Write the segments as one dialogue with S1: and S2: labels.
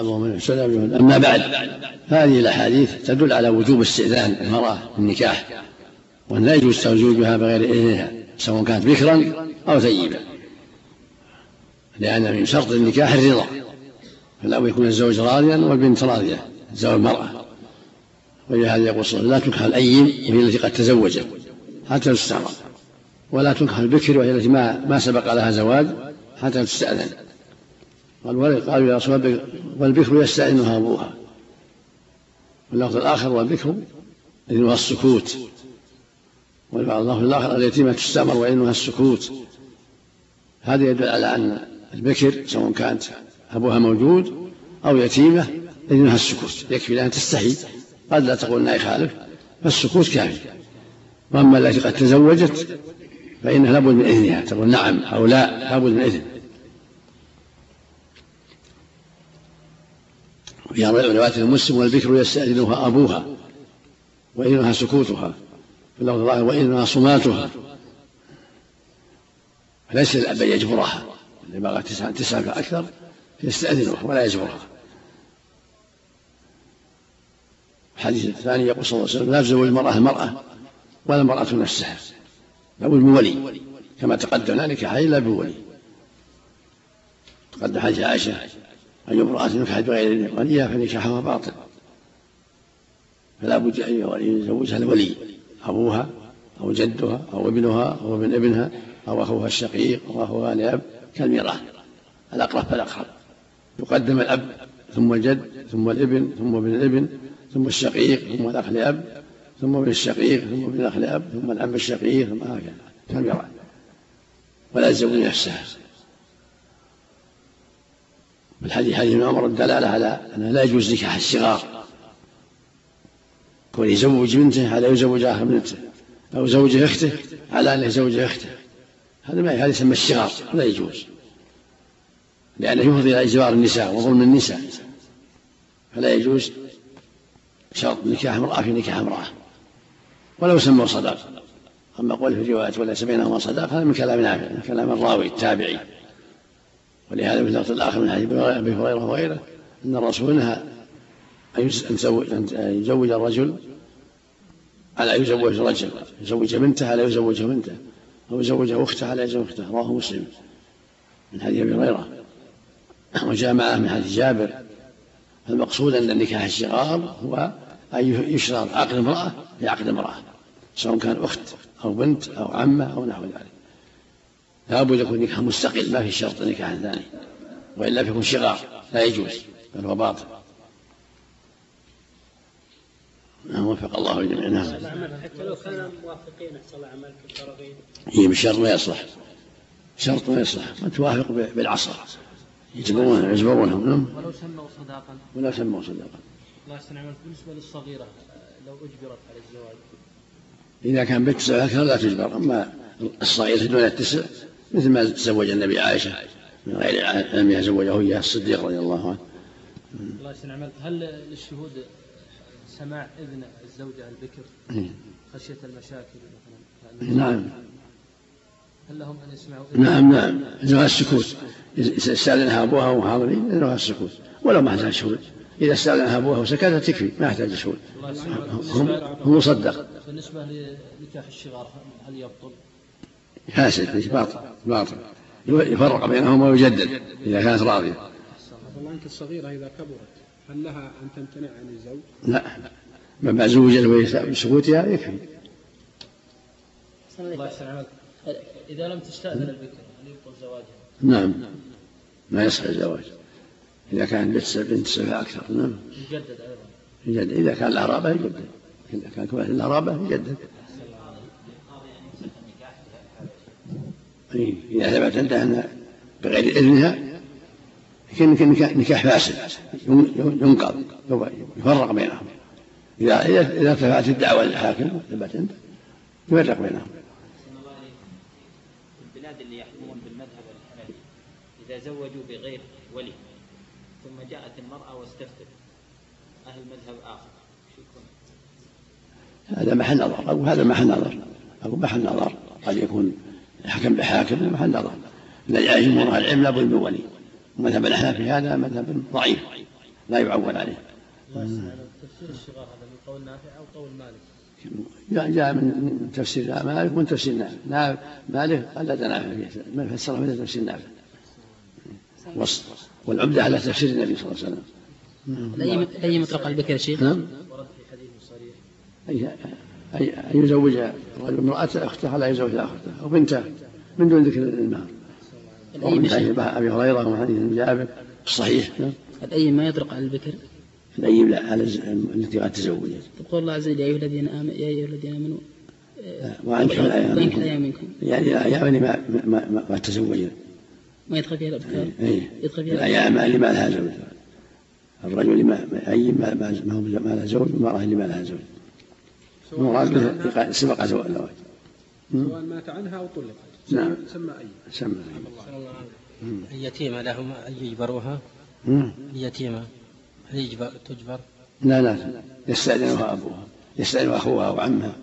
S1: أما بعد، هذه الأحاديث تدل على وجوب استئذان المرأة في النكاح، وأن لا يجوز تزويجها بغير إذنها سواء كانت بكرا أو ثيبا، لأن من شرط النكاح الرضا، فلا يكون الزوج راضيا والبنت راضية زوج المرأة. ولهذا يقول صلى الله عليه وسلم: لا تنكح الأيم وهي التي قد تزوجت حتى تستعمر، ولا تنكح البكر وهي التي ما سبق لها زواج حتى تستأذن. قالوا يا رسول الله: والبكر يستأذنها أبوها. واللفظ الآخر: والبكر إذنها السكوت. واللفظ الآخر: اليتيمة تستأمر وإذنها السكوت. هذا يدل على أن البكر سواء كانت أبوها موجود أو يتيمة إذنها السكوت، يكفي لأن تستحي، قد لا تقول إنها يخالف، فالسكوت كافي. وأما التي قد تزوجت فإنها لابد من إذنها، تقول نعم أو لا، لابد من إذن. في رواية المسلم: والبكر يستأذنها أبوها وإذنها سكوتها. في اللفظ الآخر: وإذنها صماتها. فليس الأب يجبرها، اللي بغى تسعة فأكثر يستأذنها ولا يجبرها. الحديث الثاني يقول صلى الله عليه وسلم: لا تزوج المرأة ولا المرأة نفسها، لابد من ولي، كما تقدم نكاح إلا بولي. تقدم حديث عائشة: أي امرأة نكحت بغير وليها فنكاحها باطل. فلا بد أن يزوجها الولي، أبوها أو جدها أو ابنها أو ابن ابنها أو أخوها الشقيق أو أخوها لأب، كالميراث الأقرب فالأقرب. يقدم الأب ثم الجد ثم الابن ثم ابن الابن ثم الشقيق ثم الأخ لأب ثم ابن الشقيق ثم ابن الأخ لأب ثم العم الشقيق ثم هكذا كالميراث. ولا تزوج نفسها. بالحديث حديث ابن عمر الدلالة على أنه لا يجوز نكاح الصغار، كون يزوج بنته على يزوج آخر بنته، أو زوج أخته على أن يزوج أخته، هذا يسمى الصغار، لا يجوز، لأنه يفضي إلى إجبار النساء وظلم النساء. فلا يجوز شرط نكاح امرأة في نكاح امرأة ولو سموا صداق. أما قول في الروايات: وليس بينهما صداق، هذا من كلام نافع، من كلام الراوي التابعي. ولهذا في اللفظ الآخر من حديث أبي هريرة وغيره أن الرسول نهى أن يزوج الرجل على يزوج رجل، يزوج بنته على يزوج بنته، أو يزوج أخته على يزوج أخته. رواه مسلم من حديث أبي هريرة. وجاء معه من حديث جابر. المقصود أن النكاح الصغار هو أن يشرط عقد امرأة في عقد امرأة، سواء كان أخت أو بنت أو عمة أو نحو ذلك. لابد يكون نكاح مستقل، ما في شرط نكاح ثاني، وإلا فيكون شغار لا يجوز، بل هو باطل. وفق الله الجميع.
S2: حتى لو كانوا موافقين احصل اعمال كالطرفين،
S1: هي بالشرط ما يصلح، شرط ما يصلح، ما توافق بالعصر يجبرونهم. ولو سموا صداقا.
S2: الله يسلمك. بالنسبه للصغيره لو اجبرت على الزواج،
S1: اذا كان بنت 9 أكثر لا تجبر. اما الصغيره دون 9 مثل ما تزوج النبي عائشه من غير علمها، زوجه اياه الصديق رضي الله عنه.
S2: الله يسلمك. هل للشهود سماع إذن الزوجة البكر خشية المشاكل مثلا؟
S1: نعم.
S2: هل لهم أن يسمعوا
S1: إذن؟ نعم. إذنها السكوت. إذا استأذنها أبوها وحاضرين إذنها السكوت، ولو ما احتاج شهود. إذا استأذنها أبوها وسكتت تكفي، ما يحتاج شهود، هم مصدق.
S2: بالنسبة لنكاح الشغار هل يبطل؟
S1: فاسد، باطل. يفرق بينهما ويجدد إذا كانت راضية.
S3: والله أنت الصغيرة إذا كبرت هل لها أن تمتنع عن الزوج؟
S1: لا، من زوجها بسكوتها يكفي.
S2: الله يسلمك. إذا لم تستأذن البكر هل يبطل زواجها؟
S1: نعم، ما يصح الزواج إذا كان بنت 7 أكثر. نعم،
S2: يجدد أيضا.
S1: يجدد إذا كان الأعرابة يجدد، إذا كان كل الأعرابة يجدد. إذا ثبت عندها بغير إذنها يمكن نكاح فاسد ينقض، يفرق بينهم. إذا ارتفعت الدعوة للحاكم ثبت عنده يفرق بينهم.
S4: البلاد اللي يحكمون بالمذهب الحنفي إذا زوجوا بغير ولي ثم جاءت المرأة واستفتت أهل مذهب آخر،
S1: هذا محل نظر، أو هذا محل نظر، قد يكون حكم بحاكم محل نظر. الذي يجمع العلم لابد من ولي. ومذهب الأحناف في هذا مذهب ضعيف، لا يعول عليه.
S2: تفسير الصغار هذا من قول نافع أو قول مالك؟
S1: جاء من تفسير مالك ومن تفسير نافع. مالك قلد نافع من فسره من تفسير نافع، والعمدة على تفسير النبي صلى الله عليه وسلم.
S5: أي مطلق البكر يا شيخ؟
S1: نعم.
S2: ورد في حديث صريح
S1: أن يزوج الرجل امرأة أخته لا يزوج أخته أو بنته من دون ذكر المهر. ومن حديث أبي هريرة ومن حديث جابر الصحيح.
S5: الأيم ما يطلق على البكر؟
S1: الأيم لا، على التي قد تزوجت.
S5: يقول الله عز وجل يا أيها الذين آمنوا
S1: وأنكحوا الأيام
S5: منكم،
S1: يعني الأيام اللي ما تزوجن،
S5: ما يدخل فيها الأبكار.
S1: يدخل فيها الأيام اللي ما لها زوج. الرجل اللي ما له زوج، والمرأة اللي ما لها زوج. المراد به سبق زواج.
S3: سواء مات عنها أو طلقت.
S1: نعم.
S3: سمى
S6: اليتيمة لهم أن يجبروها؟ اليتيمة تجبر؟
S1: لا يستأذنها أبوها، يستأذن أخوها وعمها.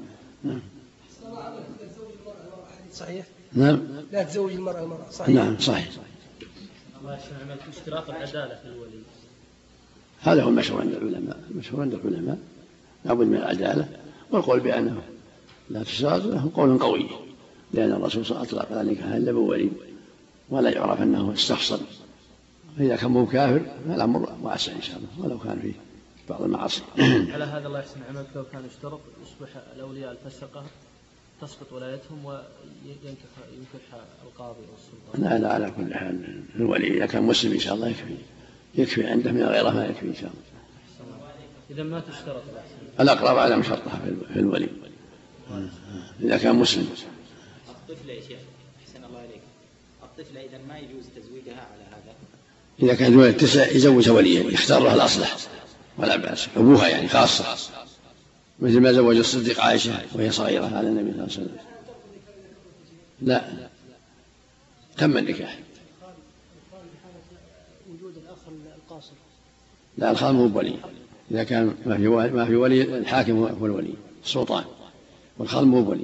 S6: صحيح؟
S1: نعم.
S6: لا تزوج المرأة صحيح؟
S1: نعم صحيح.
S2: الله يسلمك. اشتراط العدالة في الولي
S1: هذا هو المشهور عند العلماء، لابد من العدالة، والقول بأنه لا تشترط له قول قوي، لأن الرسول صلى الله عليه وسلم أطلق ذلك إلا بولي، ولا يعرف أنه استفصل. فإذا كان مو كافر فالأمر واسع إن شاء الله، ولو كان فيه بعض المعاصي.
S2: على هذا الله يحسن عملك، لو كان يشترط يصبح الأولياء الفسقة تسقط ولايتهم وينكح القاضي أو السلطان.
S1: لا على كل حال الولي إذا كان مسلم إن شاء الله يكفي عنده، من غيره ما يكفي إن شاء الله.
S2: إذا ما تشترط
S1: الأقرب عدم شرطها في الولي إذا كان مسلم.
S4: الطفلة يا شيخ أحسن الله إليك، الطفلة إذا ما يجوز تزويجها على هذا؟
S1: إذا كان دون 9 يزوجها وليا يختار لها الأصلح ولا بأس، أبوها يعني خاصة، مثل ما زوج الصديق عائشة وهي صغيرة على النبي صلى الله عليه وسلم. لا تم النكاح.
S5: وجود الأخ القاصر.
S1: لا الخال مو بولي، إذا كان ما في ولي الحاكم هو الولي السلطان، والخال مو بولي.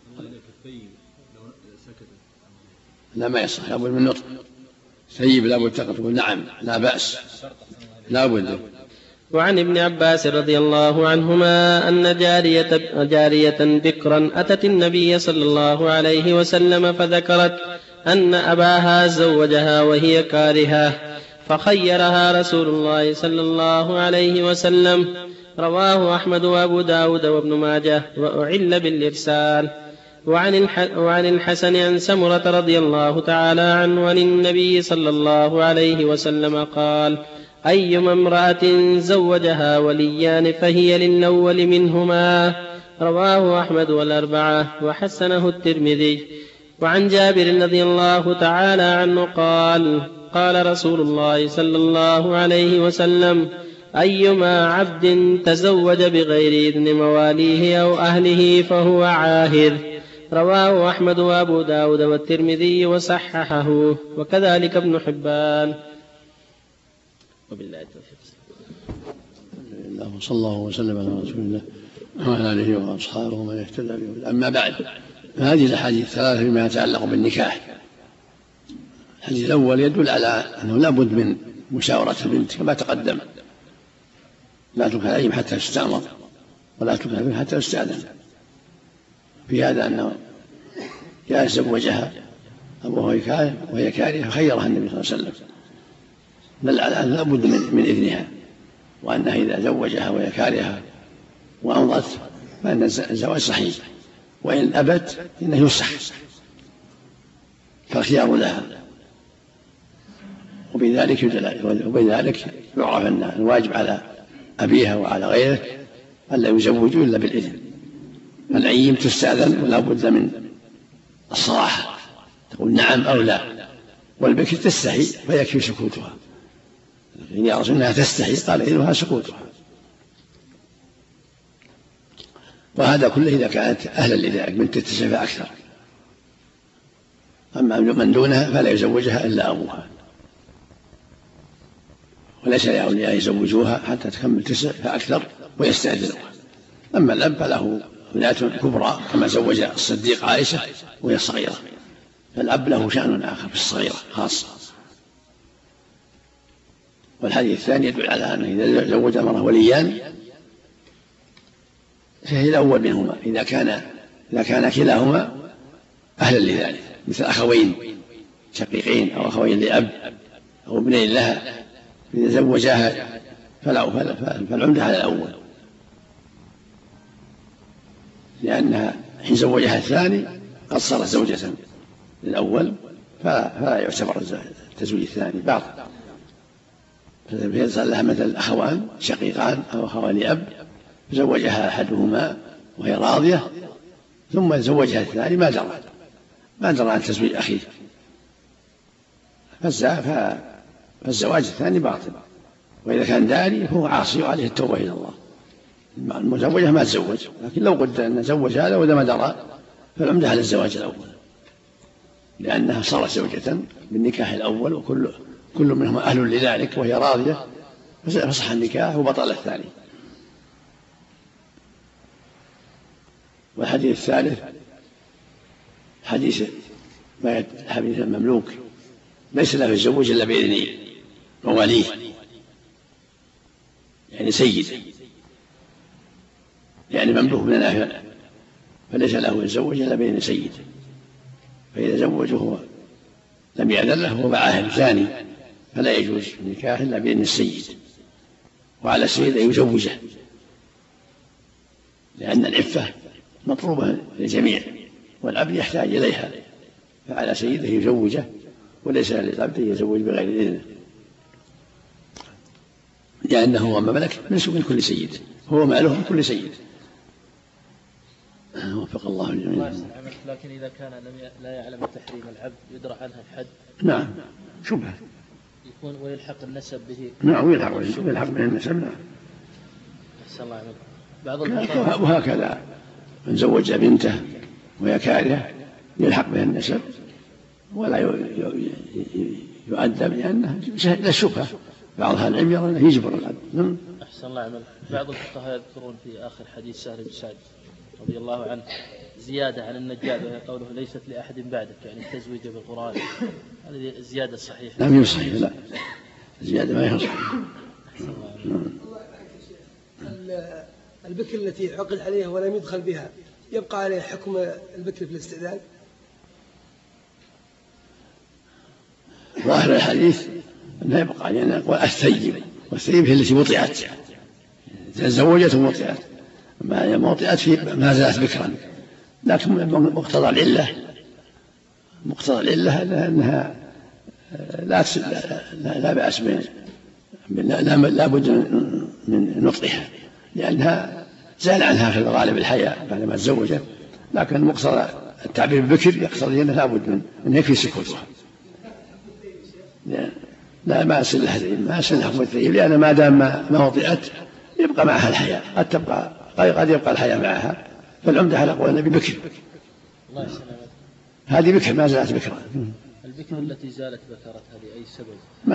S1: لا ما يصح، لابد من نطق سيب، لابد تقول نعم لا بأس، لابد.
S7: وعن ابن عباس رضي الله عنهما أن جارية بكرا أتت النبي صلى الله عليه وسلم فذكرت أن أباها زوجها وهي كارهة، فخيرها رسول الله صلى الله عليه وسلم. رواه أحمد وأبو داود وابن ماجه، وأعل بالإرسال. وعن الحسن عن سمرة رضي الله تعالى عنه عن النبي صلى الله عليه وسلم قال: أيما امرأة زوجها وليان فهي للأول منهما. رواه أحمد والأربعة وحسنه الترمذي. وعن جابر رضي الله تعالى عنه قال: قال رسول الله صلى الله عليه وسلم: أيما عبد تزوج بغير إذن مواليه أو أهله فهو عاهر. رواه أحمد وأبو داود والترمذي وصححه، وكذلك ابن حبان. وبالله التوفيق.
S1: صلى الله وسلم على رسول الله وعلى آله وأصحابه ومن اهتدى به. أما بعد، هذه الأحاديث الثلاثة فيما يتعلق بالنكاح. الحديث الأول يدل على أنه لا بد من مشاورة البنت كما تقدم، لا تنكح عليهم حتى يستأمر، ولا تنكح عليهم حتى يستأذن. في هذا أنه جاء زوجها أبوها وهي كارهة فخيرها النبي صلى الله عليه وسلم، دل على أنه لا بد من إذنها، وأنها إذا زوجها وهي كارهة وأمضت فإن الزواج صحيح، وإن أبت إنه يصح، فالخيار لها. وبذلك يعرف أن الواجب على أبيها وعلى غيره ألا يزوجوا إلا بالإذن. العيم تستأذن ولا بد من الصراحة، تقول نعم أو لا، والبكر تستحي فيكفي سكوتها. إن يرى أنها تستحي قال إذنها سكوتها. وهذا كله إذا كانت أهلا لذلك من 9 فأكثر. أما من دونها فلا يزوجها إلا أبوها، وليس لأولياء يزوجوها حتى تكمل 9 فأكثر ويستأذنوها. أما الأب فله ولاية كبرى كما زوج الصديق عائشة وهي صغيرة، فالأب له شأن آخر في الصغيرة خاصة. والحديث الثاني يدل على أنه إذا زوج المرأة وليان فهي الأول منهما إذا كان كلاهما أهلا لذلك، مثل أخوين شقيقين أو أخوين لأب أو ابنين لها، إذا زوجاها فالعمدة على الأول، لأنها حين زوجها الثاني قد صارت زوجة للأول فلا يعتبر التزويج الثاني باطل. فإذا صار لها مثل أخوان شقيقان أو أخوان لأب زوجها أحدهما وهي راضية ثم زوجها الثاني ما درى عن تزويج أخيه، فالزواج الثاني باطل. وإذا كان داري فهو عاصي وعليه التوبة إلى الله. المزوجة ما تزوج، لكن لو قلت أن زوج هذا وإذا ما درى فالعمدة على الزواج الأول، لأنها صارت زوجة بالنكاح الأول وكل منهما أهل لذلك وهي راضية، فصح النكاح وبطل الثاني. والحديث الثالث حديث المملوك ليس له يتزوج إلا بإذن مواليه، يعني سيد، يعني مملوك من الأهل، فليس له يتزوج إلا بإذن سيد، فإذا زوجه لم يأذن له هو بعاهد ثاني فلا يجوز النكاح إلا بإذن السيد، وعلى السيد أن يزوجه، لأن العفة مطلوبة للجميع والعبد يحتاج إليها، فعلى سيده يزوجه وليس للعبد يزوج بغير إذنه، لأنه هو مملك من كل سيد، هو ماله من كل سيد. وفق الله الجميع.
S2: لكن إذا كان لا يعلم تحريم العبد يدرى عنها الحد،
S1: نعم شبهة
S2: يكون ويلحق النسب به.
S1: نعم ويلحق به النسب. نعم.
S2: أحسن الله عليك. بعض الفقهاء
S1: وهكذا من زوج بنته وهي كارهة يلحق به النسب ولا يؤدب لأنه للشبهة. بعض أهل العلم يرى أنه يجبر العبد.
S2: أحسن الله عليك. بعض الفقهاء يذكرون في آخر حديث سهل بن سعد رضي الله عنه زيادة عن النجاد، وهي قوله ليست لأحد بعدك، يعني التزويج بالقرآن، هذه الزيادة صحيحة؟
S1: لا صحيح، لا الزيادة ما هي صحيحة.
S6: البكر التي عقد عليها ولم يدخل بها يبقى عليه حكم البكر في الاستئذان؟
S1: ظاهر الحديث أنه يبقى عليه أن يقول والثيب هي التي وطئت، تزوجت ووطئت، ما وطئت ما زالت بكرا، لكن مقتضى العلة أنها لا بأس لا بد من نطقها، لأنها زال عنها في الغالب الحياة بعدما تزوجت، لكن مقتضى التعبير ببكر يقتضي أنه لا بد من يكفي سكوتها. لا ما أسل حكم الثيب، لأن ما دام ما وطئت يبقى معها الحياة، قد يبقى الحياة معها، فالعمدة على قول النبي بكر.
S2: الله يسلمك.
S1: هذه بكر ما زالت بكرا.
S2: البكر التي زالت بكرت هذه أي سبب؟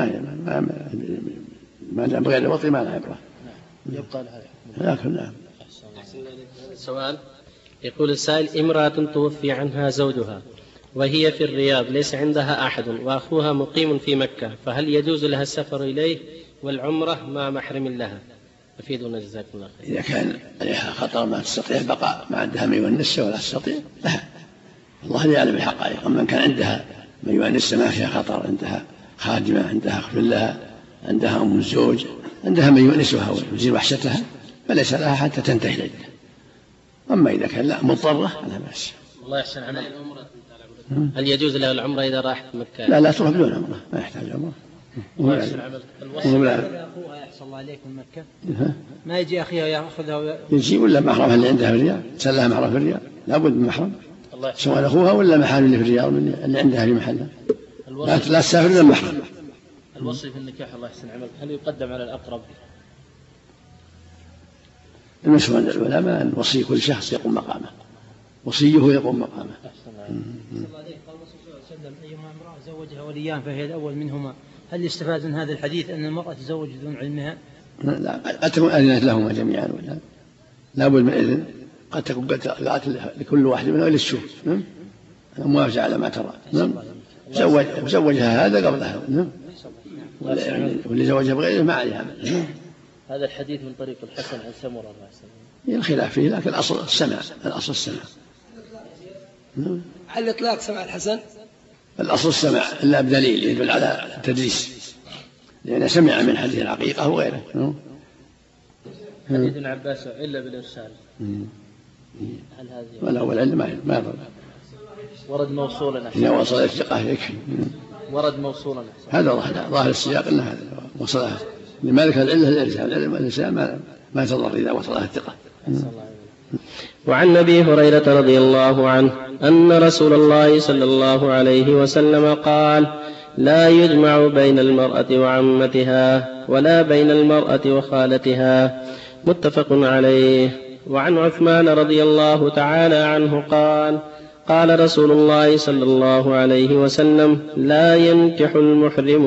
S1: ما دام بغير الوطي ما لها عبرة.
S2: نعم. يبقى لها حكم.
S1: لكن نعم.
S7: سؤال يقول السائل: امرأة توفي عنها زوجها وهي في الرياض ليس عندها أحد وأخوها مقيم في مكة، فهل يجوز لها السفر إليه والعمرة مع محرم لها؟ أفيدنا جزاكم الله خير.
S1: إذا كان عليها خطر ما تستطيع البقاء، ما عندها من يونسها ولا تستطيع لها، الله لا يعلم الحقائق. أما كان عندها من يونسها ما فيها خطر، عندها خادمة، عندها أخت لها، عندها أم الزوج، عندها من يونسها ويزيل وحشتها، فليس لها حتى تنتهي العدة. أما إذا كان لا مضطرة فلا بأس.
S7: الله يحسن عمل. هل يجوز له العمرة إذا راحت مكة؟
S1: لا تروح بدون عمرة، ما يحتاج عمرة.
S2: الله يحسن عمل.
S5: أخوها يحصل الله عليك من مكة ما يجي أخيها يأخذها
S1: يجي ولا محرمها اللي عندها في الرياض، سلها محرم في الرياض، لابد من محرم سواء أخوها ولا محال اللي في الرياض اللي عندها في محلها، لا تسافر إلا محرم.
S2: الوصي في النكاح الله يحسن عمل هل يقدم على الأقرب؟
S1: المشهور عند العلماء أن وصي كل شخص يقوم مقامه، وصيه يقوم مقامه.
S5: أيما امرأة زوجها وليان فهي الأول منهما، هل يستفاد من هذا الحديث أن المرأة تزوج دون علمها؟
S1: لا تكون أذنت لهما جميعا، ولا لا بد من إذن، قد تكون قالت لكل واحد منهم للشوف موافق على ما ترى. زوجها هذا قبلها. واللي زوجها بغيره ما عليها.
S2: هذا الحديث من طريق الحسن عن سمرة.
S1: الخلاف فيه، لكن الأصل السمع.
S6: على الإطلاق سمع الحسن
S1: الأصل السمع إلا بدليل يدل على التدليس، لأنه سمع من حديث العقيقة وغيره.
S2: حديث ابن عباس إلا بالإرسال، هل هذه
S1: ولا والعلم ما يضر.
S2: ورد موصولا
S1: إذا وصل الثقة يكفي.
S2: ورد موصولا
S1: هذا ظاهر السياق أن هذا وصلها لمالك العلة الإرسال، الإرسال ما تضر إذا وصلها الثقة.
S7: وعن أبي هريرة رضي الله عنه أن رسول الله صلى الله عليه وسلم قال: لا يجمع بين المرأة وعمتها ولا بين المرأة وخالتها، متفق عليه. وعن عثمان رضي الله تعالى عنه قال: قال رسول الله صلى الله عليه وسلم: لا ينكح المحرم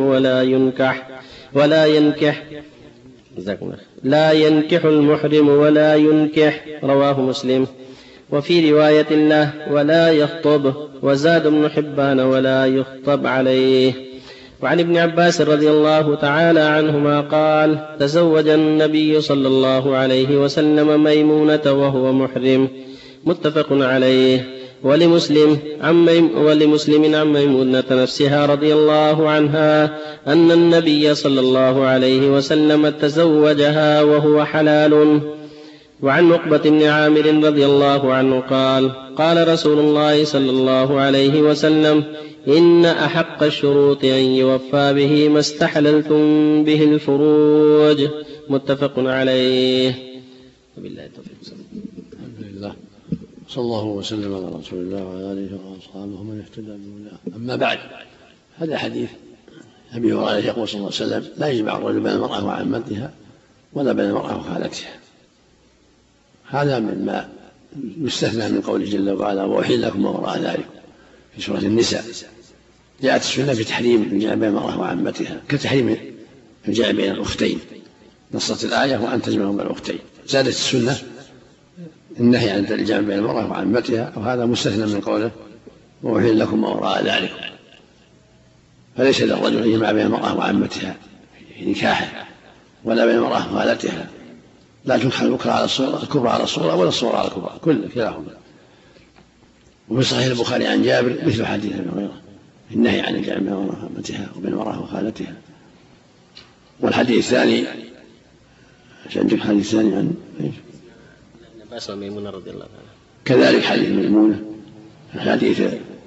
S7: ولا ينكح رواه مسلم. وفي رواية له: ولا يخطب. وزاد ابن حبان: ولا يخطب عليه. وعن ابن عباس رضي الله تعالى عنهما قال: تزوج النبي صلى الله عليه وسلم ميمونة وهو محرم، متفق عليه. ولمسلم عن ميمونة نفسها رضي الله عنها أن النبي صلى الله عليه وسلم تزوجها وهو حلال. وعن عقبة بن عامر رضي الله عنه قال: قال رسول الله صلى الله عليه وسلم: إن أحق الشروط أن يوفى به ما استحللتم به الفروج، متفق عليه. وبالله التوفيق.
S1: الحمد لله، صلى الله وسلم على رسول الله وعلى آله وأصحابه من اهتدى بهداه. أما بعد، هذا حديث أبي هريرة يقول صلى الله عليه وسلم: لا يجمع الرجل بين المرأة وعمتها ولا بين المرأة وخالتها. هذا مما يستثنى من قوله جل وعلا: وأحل لكم ما وراء ذلك في سورة النساء. جاءت السنة في تحريم الجمع بين المرأة وعمتها كتحريم الجمع بين الأختين، نصت الآية: وأن تجمعوا بين الأختين. زادت السنة النهي عن الجمع بين المرأة وعمتها، وهذا مستثنى من قوله: وأحل لكم ما وراء ذلك. فليس للرجل أن يجمع بين المرأة وعمتها في نكاحه، ولا بين المرأة وخالتها. لا تنكح الكبرى على الصغرى ولا الصغرى على الكبرى، كلاهما. وفي صحيح البخاري عن جابر مثل حديث ابي هريرة النهي عن الجمع بين المرأة وعمتها وبين المرأة وخالتها. والحديث الثاني عندك حديث ثاني عن
S7: عباس وميمونة رضي الله عنها،
S1: كذلك حديث ميمونة، حديث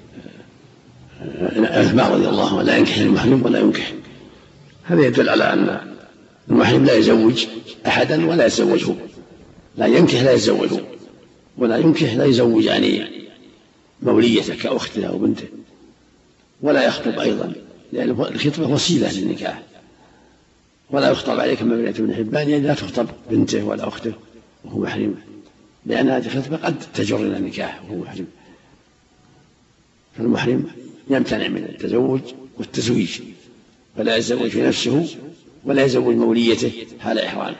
S1: عثمان رضي الله عنه: لا ينكح المحرم ولا ينكح. هذا يدل على أن المحرم لا يزوج أحدا ولا يتزوجه، لا ينكح لا يتزوجه، ولا ينكح لا يزوج يعني موليته كأخته أو بنته، ولا يخطب أيضا، لأن الخطبة وسيلة للنكاح. ولا يخطب عليه كما بنت ابن حبان، يعني لا تخطب بنته ولا أخته وهو محرم، لأن هذه الخطبة قد تجر إلى النكاح وهو محرم. فالمحرم يمتنع من التزوج والتزويج، فلا يتزوج في نفسه ولا يزوج موليته حال إحرامه.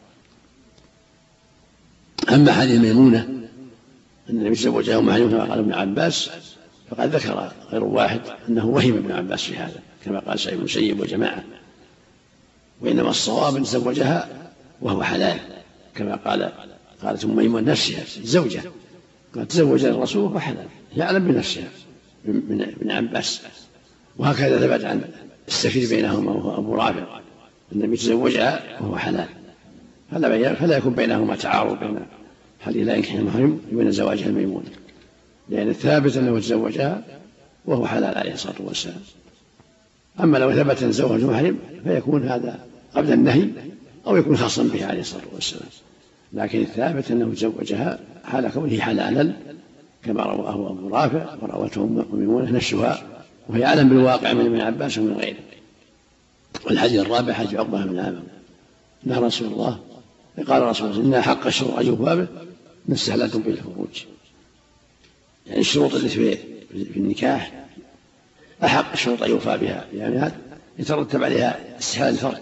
S1: أما حديث ميمونة أن النبي تزوجها محرم كما قال ابن عباس، فقد ذكر غير واحد أنه وهم ابن عباس في هذا كما قال سعيد بن المسيب وجماعة، وإنما الصواب أن تزوجها وهو حلال كما قالت أم ميمونة نفسها الزوجة، قالت تزوج الرسول وهو حلال، يعلم بنفسها من ابن عباس. وهكذا ثبت عن السفير بينهما وهو أبو رافع النبي تزوجها وهو حلال، فلا يكون بينهما تعارض بين حديث لا ينكح المحرم وبين زواجها الميمونة، لأن الثابت أنه تزوجها وهو حلال عليه الصلاة والسلام. أما لو ثبت أن زوج المحرم فيكون هذا قبل النهي أو يكون خاصا به عليه الصلاة والسلام، لكن الثابت أنه تزوجها حال كونه حلالا كما رواه أبو رافع وروته أم ميمونة نفسها، وهي أعلم بالواقع من ابن عباس ومن غيره. والحديث الرابع حديث عقبة بن عامر نهى رسول الله، قال رسول الله: إن حق الشروط أن يوفى به ما استحللتم به الفروج. يعني الشروط التي في النكاح أحق الشروط أن يوفى بها، يعني يترتب عليها استحلال الفرج.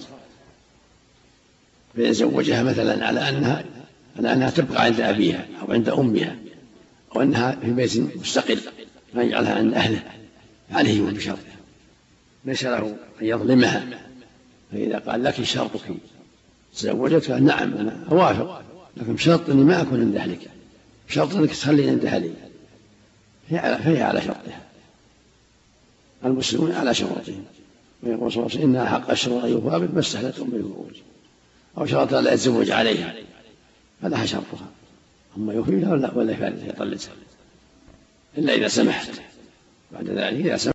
S1: فإن زوجها مثلا على أنها تبقى عند أبيها أو عند أمها أو أنها في بيت مستقل ما يجعلها عند أهله، عليه بشرط ليس له أن يظلمها فإذا قال لك شرطك تزوجتك نعم أنا أوافق، لكن بشرط أني ما أكون عند أهلك، بشرط أنك تخليني عند أهلي، فهي على شرطها. المسلمون على شروطهم، ويقول صلى الله عليه وسلم إنها حق الشروط أن يوفى به ما استحلتم بالفروج، أو شرط لا يتزوج عليها فلها شرطها، أما يوفي لها ولا يفارقها يطلقها إلا إذا سمحت. بعد ذلك إذا سمحت